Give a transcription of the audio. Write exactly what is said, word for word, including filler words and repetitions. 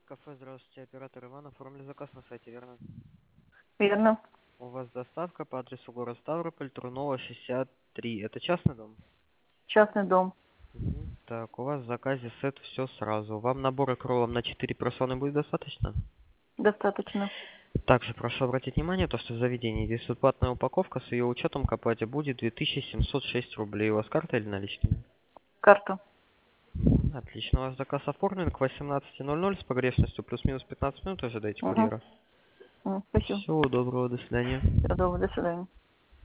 Кафе, здравствуйте, оператор Иван. Оформили заказ на сайте, верно? Верно. У вас доставка по адресу город Ставрополь, Трунова, шестьдесят три. Это частный дом? Частный дом. Мгм. Так, у вас в заказе сет все сразу. Вам набора к роллам на четыре персоны будет достаточно? Достаточно. Также прошу обратить внимание, то, что в заведении здесь бесплатная упаковка с ее учетом к оплате будет две тысячи семьсот шесть рублей. У вас карта или наличными? Карта. Мгм. Отлично, у вас заказ оформлен к восемнадцати ноль ноль с погрешностью плюс-минус пятнадцать минут ожидайте Угу. курьера. Спасибо. Всего доброго, до свидания. Всего доброго. До свидания.